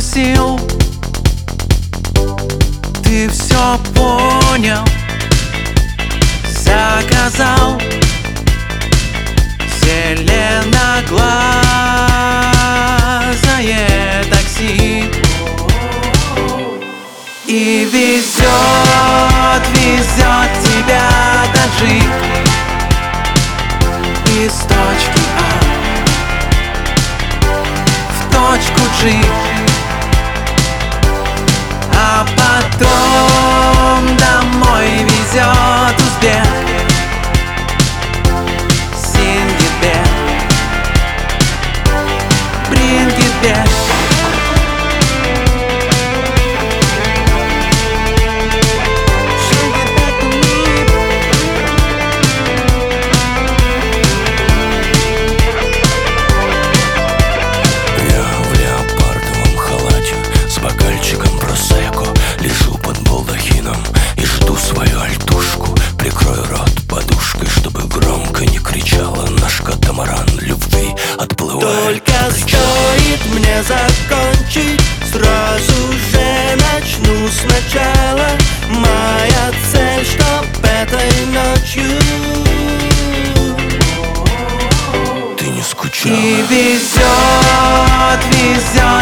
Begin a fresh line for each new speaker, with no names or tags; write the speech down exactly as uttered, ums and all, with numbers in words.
спросил, ты все понял, заказал зеленоглазое такси и везет, везет тебя таджик из точки А в точку G, а потом домой везет узбек Сингитбек, Брингитбек.
Лежу под балдахином и жду свою альтушку. Прикрою рот подушкой, чтобы громко не кричала. Наш катамаран любви отплывает.
Только стоит мне закончить, сразу же начну сначала. Моя цель, чтоб этой ночью
ты не скучала.
И везет, везет